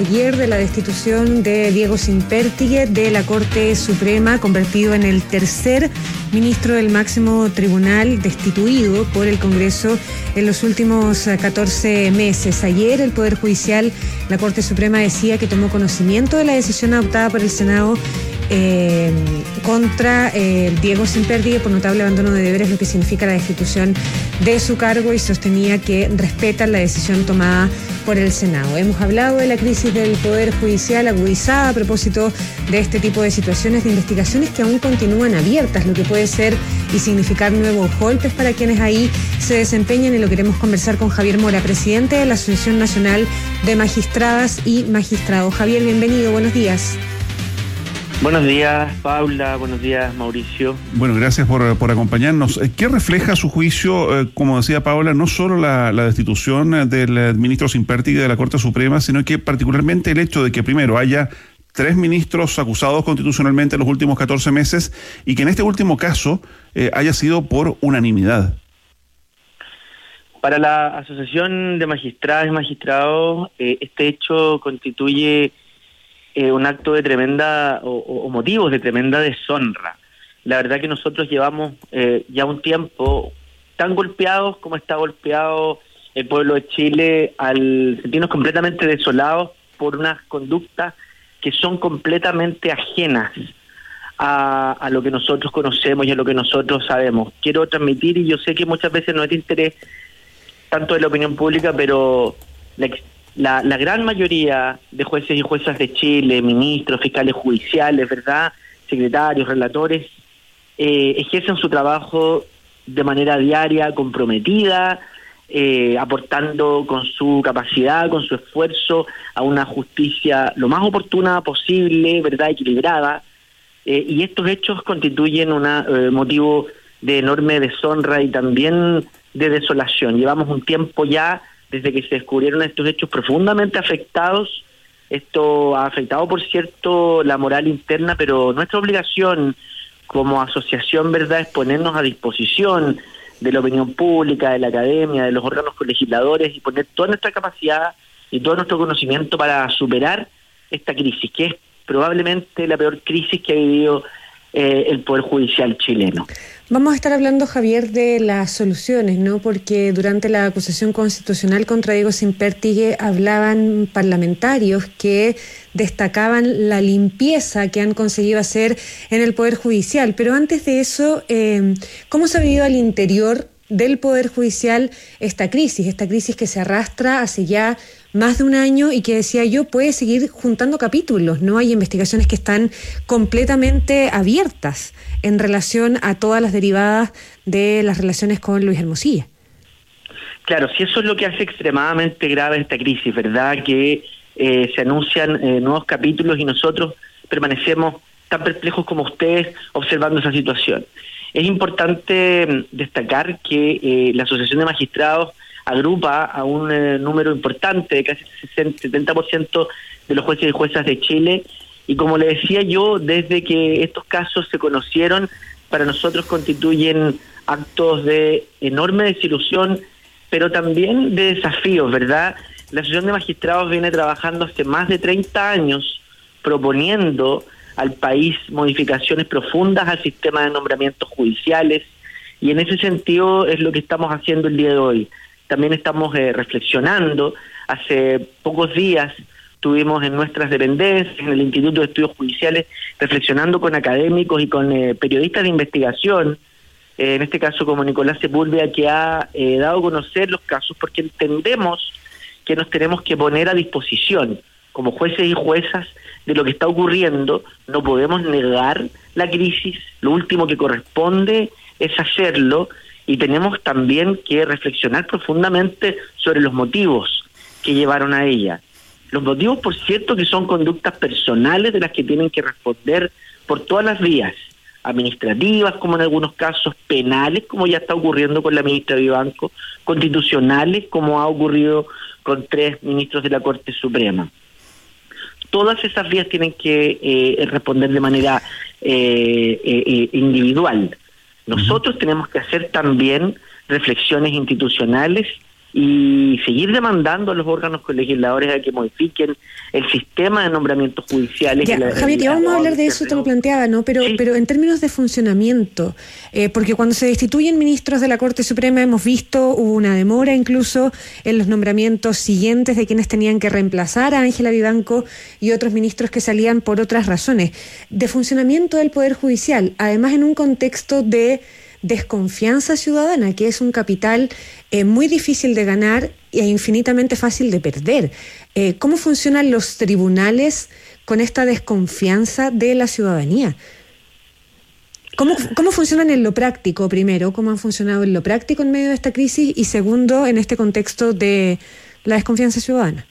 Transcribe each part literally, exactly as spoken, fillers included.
Ayer de la destitución de Diego Sintbertiguer de la Corte Suprema, convertido en el tercer ministro del máximo tribunal destituido por el Congreso en los últimos catorce meses. Ayer el Poder Judicial, la Corte Suprema, decía que tomó conocimiento de la decisión adoptada por el Senado Eh, contra eh, Diego Sintbertiguer por notable abandono de deberes, lo que significa la destitución de su cargo, y sostenía que respetan la decisión tomada por el Senado. Hemos hablado de la crisis del Poder Judicial agudizada a propósito de este tipo de situaciones, de investigaciones que aún continúan abiertas, lo que puede ser y significar nuevos golpes para quienes ahí se desempeñan, y lo queremos conversar con Javier Mora, presidente de la Asociación Nacional de Magistradas y Magistrados. Javier, bienvenido, buenos días. Buenos días, Paula. Buenos días, Mauricio. Bueno, gracias por, por acompañarnos. ¿Qué refleja a su juicio, eh, como decía Paula, no solo la, la destitución del ministro Sintbertiguer de la Corte Suprema, sino que particularmente el hecho de que primero haya tres ministros acusados constitucionalmente en los últimos catorce meses y que en este último caso eh, haya sido por unanimidad? Para la Asociación de Magistradas y Magistrados, eh, este hecho constituye Eh, un acto de tremenda, o, o motivos de tremenda deshonra. La verdad que nosotros llevamos eh, ya un tiempo tan golpeados como está golpeado el pueblo de Chile, al sentirnos completamente desolados por unas conductas que son completamente ajenas a, a lo que nosotros conocemos y a lo que nosotros sabemos. Quiero transmitir, y yo sé que muchas veces no es de interés tanto de la opinión pública, pero la La, la gran mayoría de jueces y juezas de Chile, ministros, fiscales judiciales, ¿verdad?, secretarios, relatores, eh, ejercen su trabajo de manera diaria, comprometida, eh, aportando con su capacidad, con su esfuerzo a una justicia lo más oportuna posible, ¿verdad?, equilibrada, eh, y estos hechos constituyen un eh, motivo de enorme deshonra y también de desolación. Llevamos un tiempo ya desde que se descubrieron estos hechos profundamente afectados. Esto ha afectado, por cierto, la moral interna, pero nuestra obligación como asociación, ¿verdad?, es ponernos a disposición de la opinión pública, de la academia, de los órganos legisladores, y poner toda nuestra capacidad y todo nuestro conocimiento para superar esta crisis, que es probablemente la peor crisis que ha vivido eh, el Poder Judicial chileno. Vamos a estar hablando, Javier, de las soluciones, ¿no? Porque durante la acusación constitucional contra Diego Sintbertiguer hablaban parlamentarios que destacaban la limpieza que han conseguido hacer en el Poder Judicial. Pero antes de eso, eh, ¿cómo se ha vivido al interior del Poder Judicial esta crisis? Esta crisis que se arrastra hace ya más de un año y que, decía yo, puede seguir juntando capítulos, ¿no? Hay investigaciones que están completamente abiertas en relación a todas las derivadas de las relaciones con Luis Hermosilla. Claro, si eso es lo que hace extremadamente grave esta crisis, ¿verdad?, que eh, se anuncian eh, nuevos capítulos y nosotros permanecemos tan perplejos como ustedes observando esa situación. Es importante destacar que eh, la Asociación de Magistrados agrupa a un eh, número importante de casi setenta por ciento de los jueces y juezas de Chile, y como le decía yo, desde que estos casos se conocieron, para nosotros constituyen actos de enorme desilusión, pero también de desafíos, ¿verdad? La Asociación de Magistrados viene trabajando hace más de treinta años proponiendo al país modificaciones profundas al sistema de nombramientos judiciales, y en ese sentido es lo que estamos haciendo el día de hoy. También estamos eh, reflexionando. Hace pocos días estuvimos en nuestras dependencias, en el Instituto de Estudios Judiciales, reflexionando con académicos y con eh, periodistas de investigación, eh, en este caso como Nicolás Sepúlveda, que ha eh, dado a conocer los casos, porque entendemos que nos tenemos que poner a disposición como jueces y juezas de lo que está ocurriendo. No podemos negar la crisis, lo último que corresponde es hacerlo, y tenemos también que reflexionar profundamente sobre los motivos que llevaron a ella. Los motivos, por cierto, que son conductas personales de las que tienen que responder por todas las vías, administrativas, como en algunos casos, penales, como ya está ocurriendo con la ministra Vivanco, constitucionales, como ha ocurrido con tres ministros de la Corte Suprema. Todas esas vías tienen que eh, responder de manera eh, eh, individual. Nosotros tenemos que hacer también reflexiones institucionales y seguir demandando a los órganos legisladores a que modifiquen el sistema de nombramientos judiciales. Ya, la, Javier, ya vamos a hablar de eso, te lo planteaba, ¿no? Pero, sí. pero en términos de funcionamiento, eh, porque cuando se destituyen ministros de la Corte Suprema hemos visto, hubo una demora incluso en los nombramientos siguientes de quienes tenían que reemplazar a Ángela Vivanco y otros ministros que salían por otras razones. De funcionamiento del Poder Judicial, además en un contexto de desconfianza ciudadana, que es un capital eh, muy difícil de ganar e infinitamente fácil de perder. Eh, ¿Cómo funcionan los tribunales con esta desconfianza de la ciudadanía? ¿Cómo, cómo funcionan en lo práctico, primero? ¿Cómo han funcionado en lo práctico en medio de esta crisis? Y segundo, en este contexto de la desconfianza ciudadana.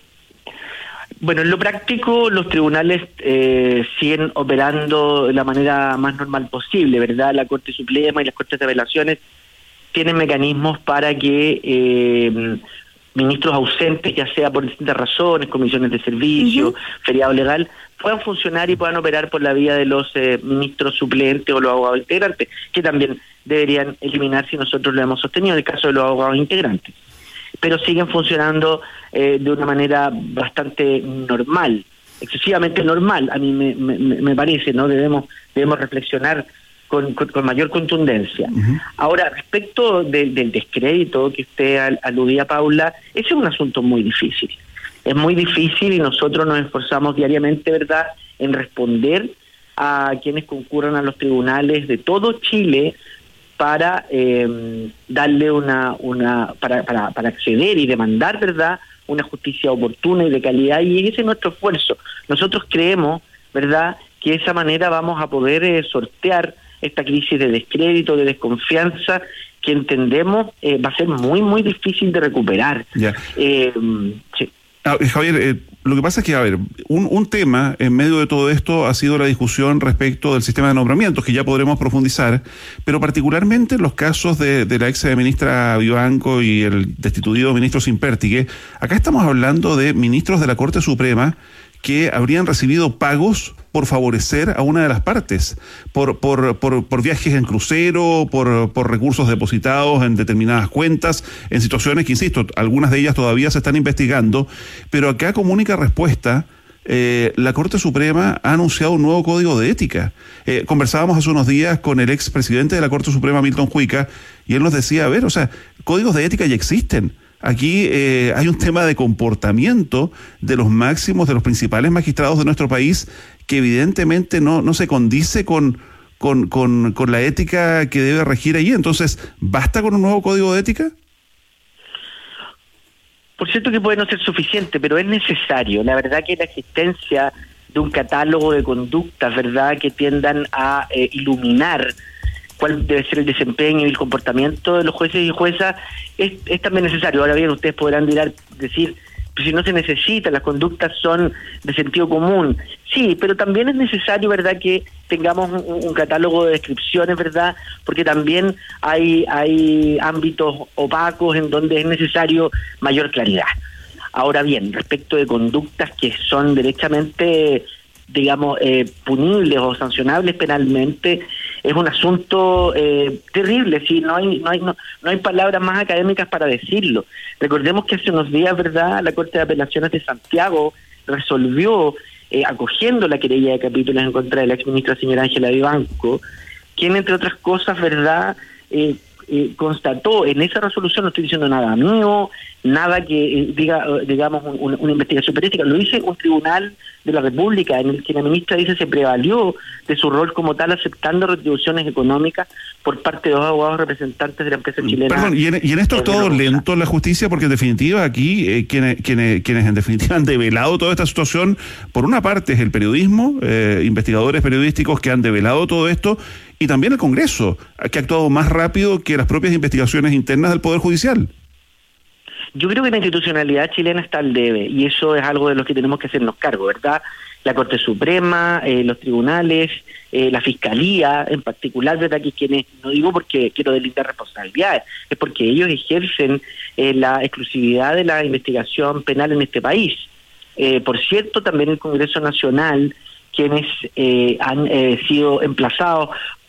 Bueno, en lo práctico los tribunales eh, siguen operando de la manera más normal posible, ¿verdad? La Corte Suprema y las Cortes de Apelaciones tienen mecanismos para que eh, ministros ausentes, ya sea por distintas razones, comisiones de servicio, uh-huh. feriado legal, puedan funcionar y puedan operar por la vía de los eh, ministros suplentes o los abogados integrantes, que también deberían eliminar si nosotros lo hemos sostenido en el caso de los abogados integrantes. Pero siguen funcionando eh, de una manera bastante normal, excesivamente normal, a mí me, me, me parece, ¿no? Debemos debemos reflexionar con, con, con mayor contundencia. Uh-huh. Ahora, respecto de, del descrédito que usted al, aludía, Paula, ese es un asunto muy difícil. Es muy difícil y nosotros nos esforzamos diariamente, ¿verdad?, en responder a quienes concurran a los tribunales de todo Chile para eh, darle una una para, para para acceder y demandar, ¿verdad?, una justicia oportuna y de calidad, y ese es nuestro esfuerzo. Nosotros creemos, ¿verdad?, que de esa manera vamos a poder eh, sortear esta crisis de descrédito, de desconfianza, que entendemos eh, va a ser muy, muy difícil de recuperar. Ya. Eh, sí. Ah, Javier, eh, lo que pasa es que, a ver, un, un tema en medio de todo esto ha sido la discusión respecto del sistema de nombramientos, que ya podremos profundizar, pero particularmente en los casos de, de la ex ministra Vivanco y el destituido ministro Simpértigue, acá estamos hablando de ministros de la Corte Suprema que habrían recibido pagos por favorecer a una de las partes, por por por, por viajes en crucero, por, por recursos depositados en determinadas cuentas, en situaciones que, insisto, algunas de ellas todavía se están investigando, pero acá como única respuesta, eh, la Corte Suprema ha anunciado un nuevo código de ética. Eh, conversábamos hace unos días con el expresidente de la Corte Suprema, Milton Juica, y él nos decía, a ver, o sea, códigos de ética ya existen. Aquí eh, hay un tema de comportamiento de los máximos, de los principales magistrados de nuestro país, que evidentemente no, no se condice con, con, con, con la ética que debe regir allí. Entonces, ¿basta con un nuevo código de ética? Por cierto que puede no ser suficiente, pero es necesario. La verdad que la existencia de un catálogo de conductas, ¿verdad?, que tiendan a eh, iluminar cuál debe ser el desempeño y el comportamiento de los jueces y juezas, es, es también necesario. Ahora bien, ustedes podrán mirar, decir, pues si no se necesita, las conductas son de sentido común. Sí, pero también es necesario, ¿verdad?, que tengamos un, un catálogo de descripciones, ¿verdad?, porque también hay, hay ámbitos opacos en donde es necesario mayor claridad. Ahora bien, respecto de conductas que son derechamente, digamos, eh, punibles o sancionables penalmente, es un asunto eh, terrible, sí, no hay no hay no, no hay palabras más académicas para decirlo. Recordemos que hace unos días, ¿verdad?, la Corte de Apelaciones de Santiago resolvió, eh, acogiendo la querella de capítulos en contra de la exministra señora Ángela Vivanco, quien, entre otras cosas, ¿verdad?, eh, eh, constató en esa resolución, no estoy diciendo nada mío, nada que eh, diga, digamos, un, un, una investigación periodística, lo dice un tribunal de la República, en el que la ministra dice se prevalió de su rol como tal, aceptando retribuciones económicas por parte de dos abogados representantes de la empresa chilena. Perdón, y en, y en esto es todo lento la justicia, porque en definitiva aquí eh, quienes, quienes, quienes en definitiva han develado toda esta situación, por una parte es el periodismo, eh, investigadores periodísticos que han develado todo esto, y también el Congreso, que ha actuado más rápido que las propias investigaciones internas del Poder Judicial. Yo creo que la institucionalidad chilena está al debe, y eso es algo de lo que tenemos que hacernos cargo, ¿verdad? La Corte Suprema, eh, los tribunales, eh, la Fiscalía en particular, ¿verdad?, que quienes, no digo porque quiero deslindar responsabilidades, es porque ellos ejercen eh, la exclusividad de la investigación penal en este país. Eh, por cierto, también el Congreso Nacional, quienes eh, han eh, sido emplazados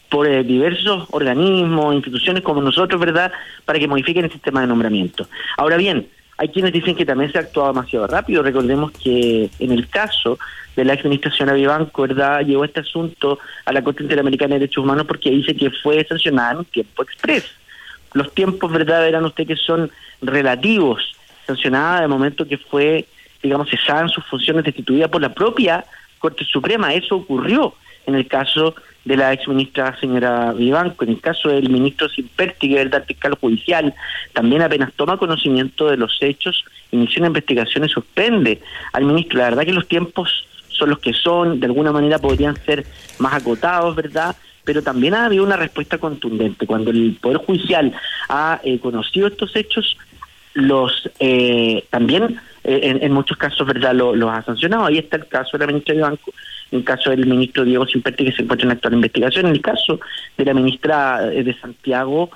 por eh, diversos organismos, instituciones como nosotros, ¿verdad?, para que modifiquen el sistema de nombramiento. Ahora bien, hay quienes dicen que también se ha actuado demasiado rápido. Recordemos que en el caso de la exministración Avivanco, ¿verdad?, llevó este asunto a la Corte Interamericana de Derechos Humanos porque dice que fue sancionada en un tiempo express. Los tiempos, ¿verdad?, verán usted que son relativos. Sancionada de momento que fue, digamos, cesada en sus funciones, destituida por la propia Corte Suprema. Eso ocurrió en el caso de la exministra señora Vivanco. En el caso del ministro Simpertighe, ¿verdad?, fiscal judicial, también apenas toma conocimiento de los hechos, inicia una investigación y suspende al ministro. La verdad que los tiempos son los que son, de alguna manera podrían ser más acotados, ¿verdad?, pero también ha habido una respuesta contundente. Cuando el Poder Judicial ha eh, conocido estos hechos, los eh, también eh, en, en muchos casos, ¿verdad?, los lo ha sancionado. Ahí está el caso de la ministra Vivanco, en el caso del ministro Diego Simpertighe, que se encuentra en actual investigación, en el caso de la ministra de Santiago,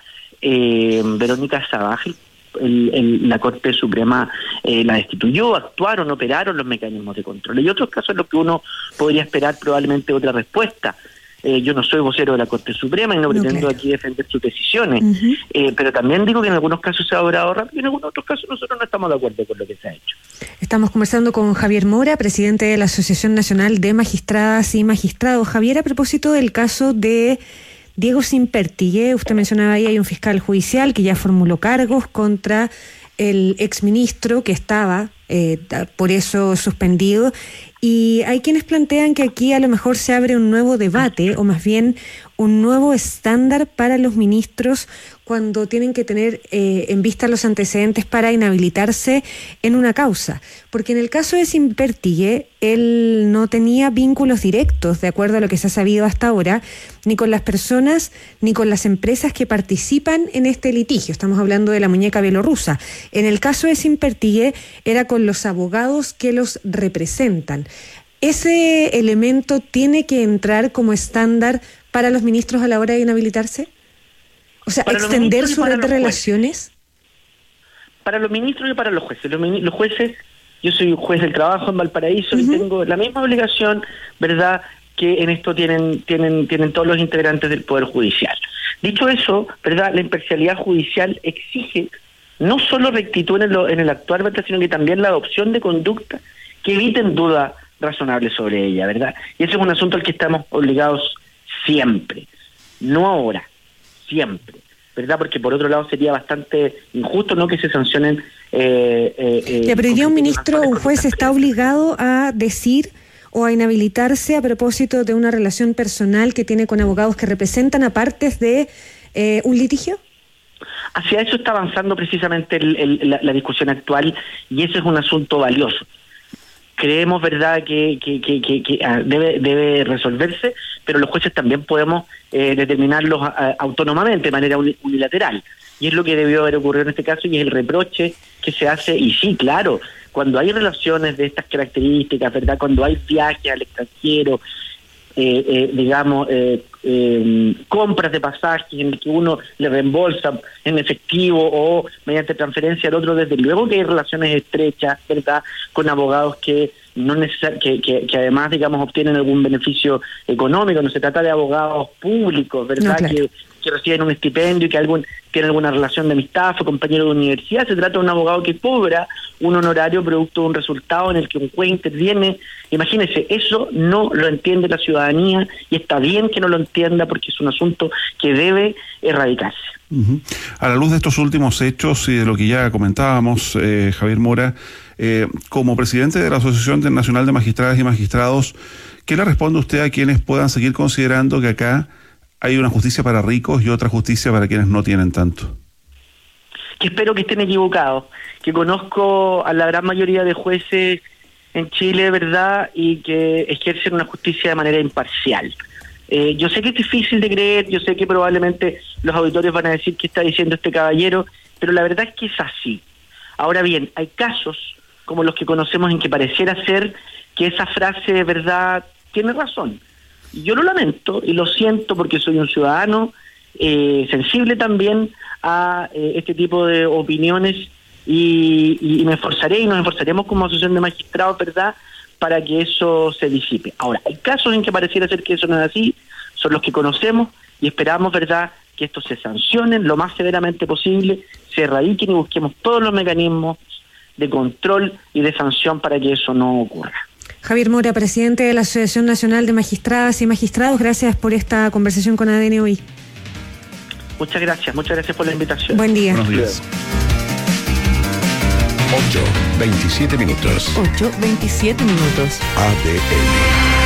eh, Verónica Sabaje, el, el, la Corte Suprema eh, la destituyó, actuaron, operaron los mecanismos de control. Y otros casos en los que uno podría esperar probablemente otra respuesta. Eh, yo no soy vocero de la Corte Suprema y no pretendo okay. aquí defender sus decisiones, uh-huh. eh, pero también digo que en algunos casos se ha obrado rápido y en algunos otros casos nosotros no estamos de acuerdo con lo que se ha hecho. Estamos conversando con Javier Mora, presidente de la Asociación Nacional de Magistradas y Magistrados. Javier, a propósito del caso de Diego Simpertighe, usted mencionaba ahí, hay un fiscal judicial que ya formuló cargos contra el exministro que estaba eh, por eso suspendido. Y hay quienes plantean que aquí a lo mejor se abre un nuevo debate, o más bien un nuevo estándar para los ministros cuando tienen que tener eh, en vista los antecedentes para inhabilitarse en una causa. Porque en el caso de Simpertighe, él no tenía vínculos directos, de acuerdo a lo que se ha sabido hasta ahora, ni con las personas, ni con las empresas que participan en este litigio. Estamos hablando de la muñeca bielorrusa. En el caso de Simpertighe, era con los abogados que los representan. ¿Ese elemento tiene que entrar como estándar para los ministros a la hora de inhabilitarse? O sea, para extender su red de relaciones. Para los ministros y para los jueces. Los, los jueces, yo soy juez del trabajo en Valparaíso uh-huh. y tengo la misma obligación, ¿verdad?, que en esto tienen tienen tienen todos los integrantes del Poder Judicial. Dicho eso, ¿verdad?, la imparcialidad judicial exige no solo rectitud en el, en el actuar, ¿verdad?, sino que también la adopción de conducta que eviten duda razonable sobre ella, ¿verdad? Y ese es un asunto al que estamos obligados siempre, no ahora, siempre, ¿verdad? Porque por otro lado sería bastante injusto no que se sancionen. Eh, eh, ya, pero hoy día un ministro o un juez está obligado a decir o a inhabilitarse a propósito de una relación personal que tiene con abogados que representan a partes de eh, un litigio. Hacia eso está avanzando precisamente el, el, la, la discusión actual y ese es un asunto valioso. Creemos, ¿verdad?, que, que, que, que, que debe, debe resolverse, pero los jueces también podemos eh, determinarlos a, autónomamente, de manera unilateral. Y es lo que debió haber ocurrido en este caso y es el reproche que se hace. Y sí, claro, cuando hay relaciones de estas características, ¿verdad?, cuando hay viajes al extranjero, eh, eh, digamos, eh, eh, compras de pasajes en el que uno le reembolsa en efectivo o mediante transferencia al otro, desde luego que hay relaciones estrechas, ¿verdad?, con abogados que no neces- que, que, que además, digamos, obtienen algún beneficio económico. No se trata de abogados públicos, ¿verdad?, no, claro. que, que reciben un estipendio y que algún tiene alguna relación de amistad, fue compañero de universidad. Se trata de un abogado que cobra un honorario producto de un resultado en el que un juez interviene. Imagínense, eso no lo entiende la ciudadanía y está bien que no lo entienda porque es un asunto que debe erradicarse. Uh-huh. A la luz de estos últimos hechos y de lo que ya comentábamos, eh, Javier Mora, eh, como presidente de la Asociación Nacional de Magistradas y Magistrados, ¿qué le responde usted a quienes puedan seguir considerando que acá hay una justicia para ricos y otra justicia para quienes no tienen tanto? Que espero que estén equivocados, que conozco a la gran mayoría de jueces en Chile, ¿verdad?, y que ejercen una justicia de manera imparcial. Eh, yo sé que es difícil de creer, yo sé que probablemente los auditores van a decir qué está diciendo este caballero, pero la verdad es que es así. Ahora bien, hay casos como los que conocemos en que pareciera ser que esa frase de verdad tiene razón. Y yo lo lamento y lo siento porque soy un ciudadano eh, sensible también a eh, este tipo de opiniones y, y me esforzaré y nos esforzaremos como asociación de magistrados, ¿verdad?, para que eso se disipe. Ahora, hay casos en que pareciera ser que eso no es así, son los que conocemos y esperamos, ¿verdad?, que estos se sancionen lo más severamente posible, se erradiquen y busquemos todos los mecanismos de control y de sanción para que eso no ocurra. Javier Mora, presidente de la Asociación Nacional de Magistradas y Magistrados, gracias por esta conversación con A D N hoy. Muchas gracias, muchas gracias por la invitación. Buen día. Buenos días. ocho, veintisiete minutos. ocho, veintisiete minutos. A D N.